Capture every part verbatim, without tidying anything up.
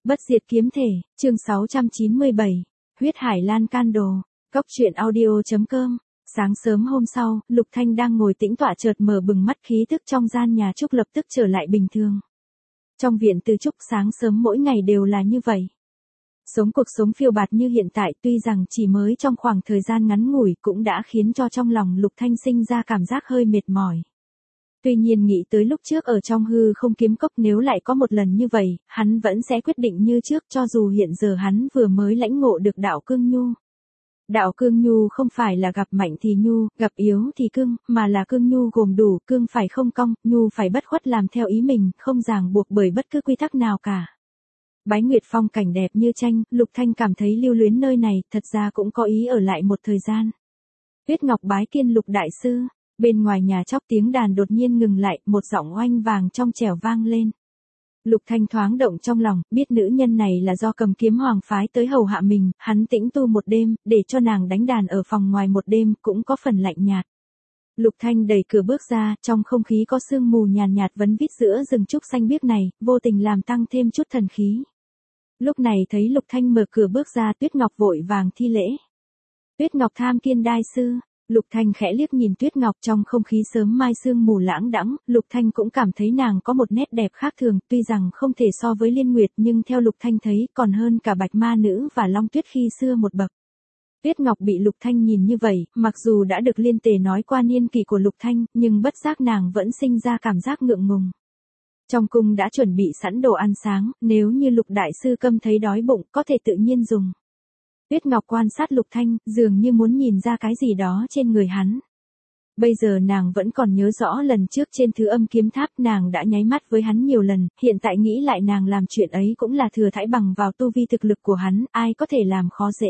Bất diệt kiếm thể, chương sáu trăm chín mươi bảy, huyết hải lan can đồ, cốc truyện audio.com. Sáng sớm hôm sau, Lục Thanh đang ngồi tĩnh tọa chợt mở bừng mắt, khí thức trong gian nhà trúc lập tức trở lại bình thường. Trong viện từ trúc sáng sớm mỗi ngày đều là như vậy. Sống cuộc sống phiêu bạt như hiện tại tuy rằng chỉ mới trong khoảng thời gian ngắn ngủi cũng đã khiến cho trong lòng Lục Thanh sinh ra cảm giác hơi mệt mỏi. Tuy nhiên nghĩ tới lúc trước ở trong hư không kiếm cốc, nếu lại có một lần như vậy, hắn vẫn sẽ quyết định như trước, cho dù hiện giờ hắn vừa mới lãnh ngộ được đạo cương nhu. Đạo cương nhu không phải là gặp mạnh thì nhu, gặp yếu thì cương, mà là cương nhu gồm đủ, cương phải không cong, nhu phải bất khuất làm theo ý mình, không ràng buộc bởi bất cứ quy tắc nào cả. Bái Nguyệt phong cảnh đẹp như tranh, Lục Thanh cảm thấy lưu luyến nơi này, thật ra cũng có ý ở lại một thời gian. Tuyết Ngọc bái kiến Lục đại sư. Bên ngoài nhà chóc tiếng đàn đột nhiên ngừng lại, một giọng oanh vàng trong trẻo vang lên. Lục Thanh thoáng động trong lòng, biết nữ nhân này là do Cầm Kiếm Hoàng phái tới hầu hạ mình, hắn tĩnh tu một đêm, để cho nàng đánh đàn ở phòng ngoài một đêm, cũng có phần lạnh nhạt. Lục Thanh đẩy cửa bước ra, trong không khí có sương mù nhàn nhạt, nhạt vấn vít giữa rừng trúc xanh biếc này, vô tình làm tăng thêm chút thần khí. Lúc này thấy Lục Thanh mở cửa bước ra, Tuyết Ngọc vội vàng thi lễ. Tuyết Ngọc tham kiên đai sư. Lục Thanh khẽ liếc nhìn Tuyết Ngọc, trong không khí sớm mai sương mù lãng đãng, Lục Thanh cũng cảm thấy nàng có một nét đẹp khác thường, tuy rằng không thể so với Liên Nguyệt nhưng theo Lục Thanh thấy còn hơn cả Bạch Ma Nữ và Long Tuyết khi xưa một bậc. Tuyết Ngọc bị Lục Thanh nhìn như vậy, mặc dù đã được Liên Tề nói qua niên kỷ của Lục Thanh, nhưng bất giác nàng vẫn sinh ra cảm giác ngượng ngùng. Trong cung đã chuẩn bị sẵn đồ ăn sáng, nếu như Lục đại sư Câm thấy đói bụng có thể tự nhiên dùng. Tuyết Ngọc quan sát Lục Thanh, dường như muốn nhìn ra cái gì đó trên người hắn. Bây giờ nàng vẫn còn nhớ rõ lần trước trên Thứ Âm Kiếm Tháp nàng đã nháy mắt với hắn nhiều lần, hiện tại nghĩ lại nàng làm chuyện ấy cũng là thừa thãi bằng vào tu vi thực lực của hắn, ai có thể làm khó dễ.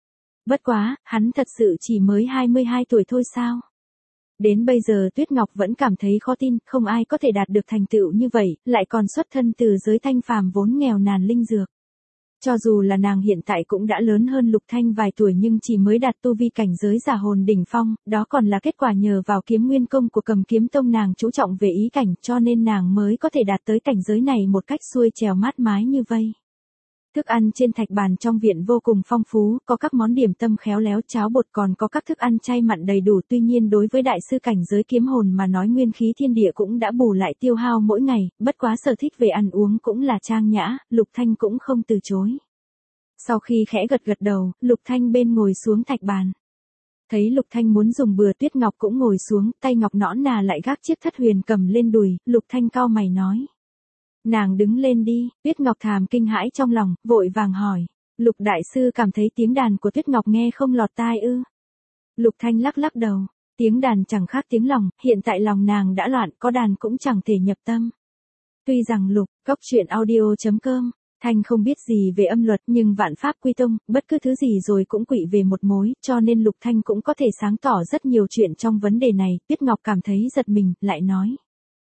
Bất quá, hắn thật sự chỉ mới hai mươi hai tuổi thôi sao? Đến bây giờ Tuyết Ngọc vẫn cảm thấy khó tin, không ai có thể đạt được thành tựu như vậy, lại còn xuất thân từ giới thanh phàm vốn nghèo nàn linh dược. Cho dù là nàng hiện tại cũng đã lớn hơn Lục Thanh vài tuổi nhưng chỉ mới đạt tu vi cảnh giới giả hồn đỉnh phong, đó còn là kết quả nhờ vào kiếm nguyên công của Cầm Kiếm Tông, nàng chú trọng về ý cảnh, cho nên nàng mới có thể đạt tới cảnh giới này một cách xuôi trèo mát mái như vây. Thức ăn trên thạch bàn trong viện vô cùng phong phú, có các món điểm tâm khéo léo, cháo bột, còn có các thức ăn chay mặn đầy đủ, tuy nhiên đối với đại sư cảnh giới kiếm hồn mà nói nguyên khí thiên địa cũng đã bù lại tiêu hao mỗi ngày, bất quá sở thích về ăn uống cũng là trang nhã, Lục Thanh cũng không từ chối. Sau khi khẽ gật gật đầu, Lục Thanh bên ngồi xuống thạch bàn. Thấy Lục Thanh muốn dùng bừa, Tuyết Ngọc cũng ngồi xuống, tay ngọc nõn nà lại gác chiếc thất huyền cầm lên đùi, Lục Thanh cau mày nói. Nàng đứng lên đi. Tuyết Ngọc thàm kinh hãi trong lòng, vội vàng hỏi. Lục đại sư cảm thấy tiếng đàn của Tuyết Ngọc nghe không lọt tai ư? Lục Thanh lắc lắc đầu. Tiếng đàn chẳng khác tiếng lòng, hiện tại lòng nàng đã loạn, có đàn cũng chẳng thể nhập tâm. Tuy rằng Lục, cốc truyện audio.com, Thanh không biết gì về âm luật nhưng vạn pháp quy tông, bất cứ thứ gì rồi cũng quỵ về một mối, cho nên Lục Thanh cũng có thể sáng tỏ rất nhiều chuyện trong vấn đề này. Tuyết Ngọc cảm thấy giật mình, lại nói.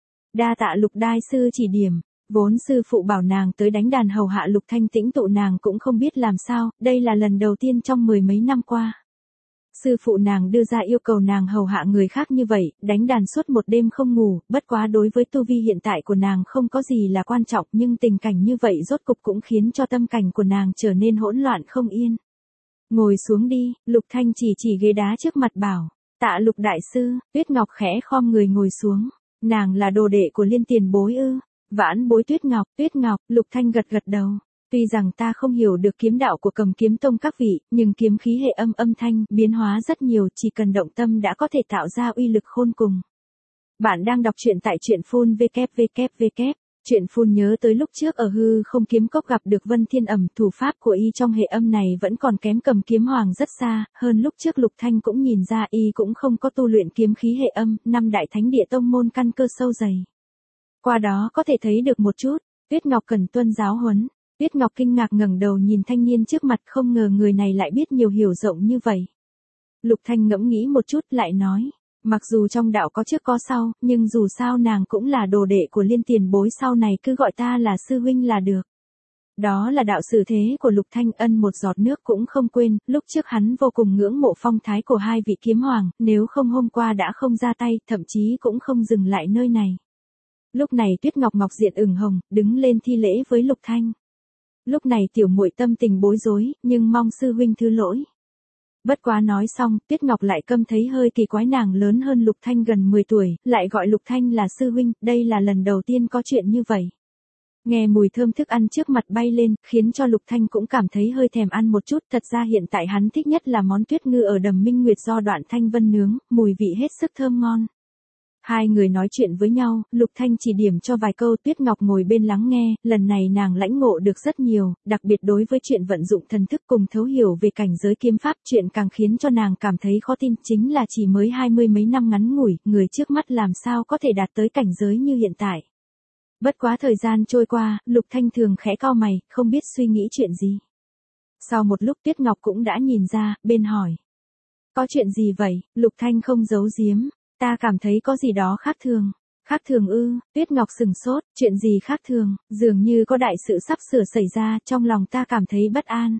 Đa tạ Lục đại sư chỉ điểm. Vốn sư phụ bảo nàng tới đánh đàn hầu hạ Lục Thanh tĩnh tụ, nàng cũng không biết làm sao, đây là lần đầu tiên trong mười mấy năm qua. Sư phụ nàng đưa ra yêu cầu nàng hầu hạ người khác như vậy, đánh đàn suốt một đêm không ngủ, bất quá đối với tu vi hiện tại của nàng không có gì là quan trọng, nhưng tình cảnh như vậy rốt cục cũng khiến cho tâm cảnh của nàng trở nên hỗn loạn không yên. Ngồi xuống đi, Lục Thanh chỉ chỉ ghế đá trước mặt bảo, tạ Lục đại sư. Tuyết Ngọc khẽ khom người ngồi xuống, nàng là đồ đệ của Liên tiền bối ư? Vãn bối Tuyết Ngọc. Tuyết Ngọc, Lục Thanh gật gật đầu. Tuy rằng ta không hiểu được kiếm đạo của Cầm Kiếm Tông các vị, nhưng kiếm khí hệ âm âm thanh biến hóa rất nhiều, chỉ cần động tâm đã có thể tạo ra uy lực khôn cùng. Bạn đang đọc truyện tại truyện phun vê kép vê kép vê kép. Truyện phun nhớ tới lúc trước ở hư không kiếm cốc gặp được Vân Thiên Ẩm, thủ pháp của y trong hệ âm này vẫn còn kém Cầm Kiếm Hoàng rất xa, hơn lúc trước Lục Thanh cũng nhìn ra y cũng không có tu luyện kiếm khí hệ âm, năm đại thánh địa tông môn căn cơ sâu dày. Qua đó có thể thấy được một chút, Tuyết Ngọc cần tuân giáo huấn. Tuyết Ngọc kinh ngạc ngẩng đầu nhìn thanh niên trước mặt, không ngờ người này lại biết nhiều hiểu rộng như vậy. Lục Thanh ngẫm nghĩ một chút lại nói, mặc dù trong đạo có trước có sau, nhưng dù sao nàng cũng là đồ đệ của Liên tiền bối, sau này cứ gọi ta là sư huynh là được. Đó là đạo sự thế của Lục Thanh, ân một giọt nước cũng không quên, lúc trước hắn vô cùng ngưỡng mộ phong thái của hai vị kiếm hoàng, nếu không hôm qua đã không ra tay, thậm chí cũng không dừng lại nơi này. Lúc này Tuyết Ngọc ngọc diện ửng hồng, đứng lên thi lễ với Lục Thanh. Lúc này tiểu muội tâm tình bối rối, nhưng mong sư huynh thứ lỗi. Bất quá nói xong, Tuyết Ngọc lại câm thấy hơi kỳ quái, nàng lớn hơn Lục Thanh gần mười tuổi, lại gọi Lục Thanh là sư huynh, đây là lần đầu tiên có chuyện như vậy. Nghe mùi thơm thức ăn trước mặt bay lên, khiến cho Lục Thanh cũng cảm thấy hơi thèm ăn một chút, thật ra hiện tại hắn thích nhất là món tuyết ngư ở Đầm Minh Nguyệt do Đoạn Thanh Vân nướng, mùi vị hết sức thơm ngon. Hai người nói chuyện với nhau, Lục Thanh chỉ điểm cho vài câu, Tuyết Ngọc ngồi bên lắng nghe, lần này nàng lãnh ngộ được rất nhiều, đặc biệt đối với chuyện vận dụng thần thức cùng thấu hiểu về cảnh giới kiếm pháp, chuyện càng khiến cho nàng cảm thấy khó tin chính là chỉ mới hai mươi mấy năm ngắn ngủi, người trước mắt làm sao có thể đạt tới cảnh giới như hiện tại. Bất quá thời gian trôi qua, Lục Thanh thường khẽ cau mày, không biết suy nghĩ chuyện gì. Sau một lúc Tuyết Ngọc cũng đã nhìn ra, bên hỏi. Có chuyện gì vậy? Lục Thanh không giấu giếm. Ta cảm thấy có gì đó khác thường. Khác thường ư? Tuyết Ngọc sừng sốt, chuyện gì khác thường? Dường như có đại sự sắp sửa xảy ra, trong lòng ta cảm thấy bất an.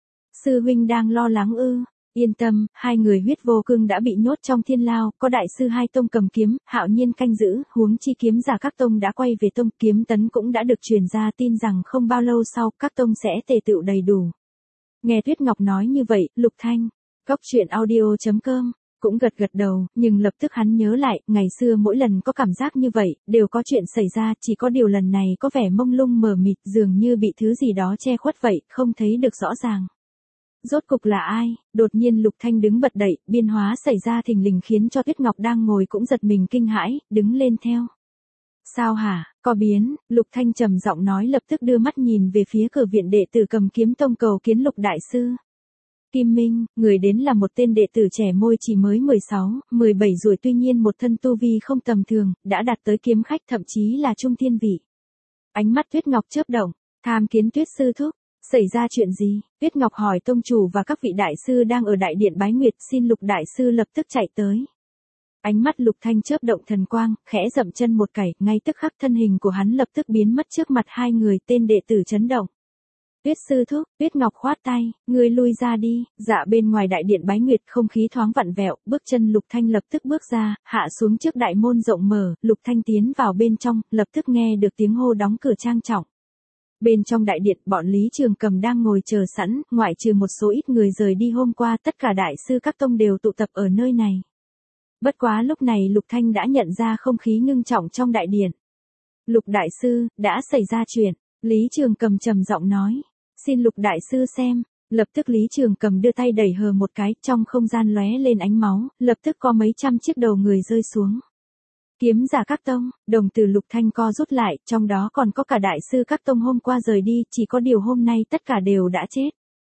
Sư huynh đang lo lắng ư? Yên tâm, hai người huyết vô cương đã bị nhốt trong thiên lao, có đại sư hai tông cầm kiếm, Hạo Nhiên canh giữ, huống chi kiếm giả các tông đã quay về tông, kiếm tấn cũng đã được truyền ra, tin rằng không bao lâu sau, các tông sẽ tề tựu đầy đủ. Nghe Tuyết Ngọc nói như vậy, Lục Thanh, Cốc Truyện Audio chấm com cũng gật gật đầu, nhưng lập tức hắn nhớ lại, ngày xưa mỗi lần có cảm giác như vậy, đều có chuyện xảy ra, chỉ có điều lần này có vẻ mông lung mờ mịt, dường như bị thứ gì đó che khuất vậy, không thấy được rõ ràng. Rốt cục là ai? Đột nhiên Lục Thanh đứng bật dậy, biến hóa xảy ra thình lình khiến cho Tuyết Ngọc đang ngồi cũng giật mình kinh hãi, đứng lên theo. Sao hả? Có biến? Lục Thanh trầm giọng nói, lập tức đưa mắt nhìn về phía cửa viện đệ tử Cầm Kiếm Tông cầu kiến Lục đại sư. Kim Minh, người đến là một tên đệ tử trẻ môi chỉ mới mười sáu, mười bảy tuổi, tuy nhiên một thân tu vi không tầm thường, đã đạt tới kiếm khách thậm chí là trung thiên vị. Ánh mắt Tuyết Ngọc chớp động, tham kiến Tuyết sư thúc. Xảy ra chuyện gì? Tuyết Ngọc hỏi tông chủ và các vị đại sư đang ở đại điện bái nguyệt, xin Lục đại sư lập tức chạy tới. Ánh mắt Lục Thanh chớp động thần quang, khẽ dậm chân một cảy, ngay tức khắc thân hình của hắn lập tức biến mất trước mặt hai người, tên đệ tử chấn động. Tuyết sư thúc, Tuyết Ngọc khoát tay, ngươi lui ra đi. Dạ bên ngoài đại điện bái nguyệt không khí thoáng vặn vẹo, bước chân Lục Thanh lập tức bước ra, hạ xuống trước đại môn rộng mở, Lục Thanh tiến vào bên trong, lập tức nghe được tiếng hô đóng cửa trang trọng. Bên trong đại điện, bọn Lý Trường Cầm đang ngồi chờ sẵn, ngoại trừ một số ít người rời đi hôm qua, tất cả đại sư các tông đều tụ tập ở nơi này. Bất quá lúc này Lục Thanh đã nhận ra không khí ngưng trọng trong đại điện. Lục đại sư, đã xảy ra chuyện. Lý Trường Cầm trầm giọng nói. Xin Lục đại sư xem. Lập tức Lý Trường Cầm đưa tay đẩy hờ một cái, trong không gian lóe lên ánh máu, lập tức có mấy trăm chiếc đầu người rơi xuống. Kiếm giả các tông, đồng tử Lục Thanh co rút lại, trong đó còn có cả đại sư các tông hôm qua rời đi, chỉ có điều hôm nay tất cả đều đã chết.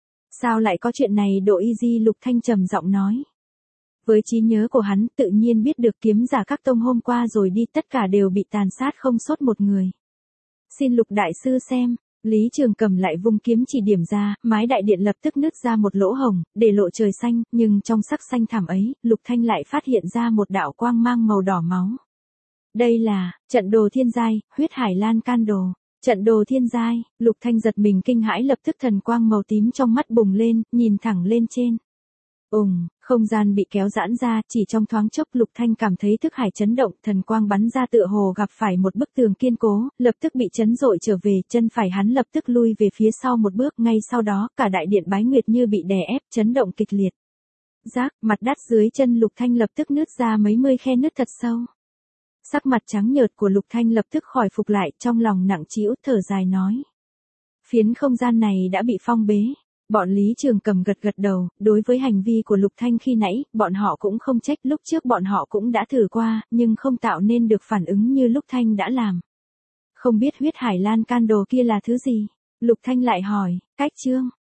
Sao lại có chuyện này? Độ Easy Lục Thanh trầm giọng nói. Với trí nhớ của hắn, tự nhiên biết được kiếm giả các tông hôm qua rồi đi, tất cả đều bị tàn sát không sót một người. Xin Lục đại sư xem. Lý Trường Cầm lại vung kiếm chỉ điểm ra, mái đại điện lập tức nứt ra một lỗ hồng, để lộ trời xanh, nhưng trong sắc xanh thẳm ấy, Lục Thanh lại phát hiện ra một đạo quang mang màu đỏ máu. Đây là trận đồ thiên giai, huyết hải lan can đồ. Trận đồ thiên giai, Lục Thanh giật mình kinh hãi, lập tức thần quang màu tím trong mắt bùng lên, nhìn thẳng lên trên. Ùng, không gian bị kéo giãn ra, chỉ trong thoáng chốc Lục Thanh cảm thấy thức hải chấn động, thần quang bắn ra tựa hồ gặp phải một bức tường kiên cố, lập tức bị chấn dội trở về, chân phải hắn lập tức lui về phía sau một bước, ngay sau đó, cả đại điện bái nguyệt như bị đè ép, chấn động kịch liệt. Rác, mặt đất dưới chân Lục Thanh lập tức nứt ra mấy mươi khe nứt thật sâu. Sắc mặt trắng nhợt của Lục Thanh lập tức khỏi phục lại, trong lòng nặng trĩu thở dài nói. Phiến không gian này đã bị phong bế. Bọn Lý Trường Cầm gật gật đầu, đối với hành vi của Lục Thanh khi nãy, bọn họ cũng không trách, lúc trước bọn họ cũng đã thử qua, nhưng không tạo nên được phản ứng như Lục Thanh đã làm. Không biết huyết hải lan can đồ kia là thứ gì? Lục Thanh lại hỏi, cách chương.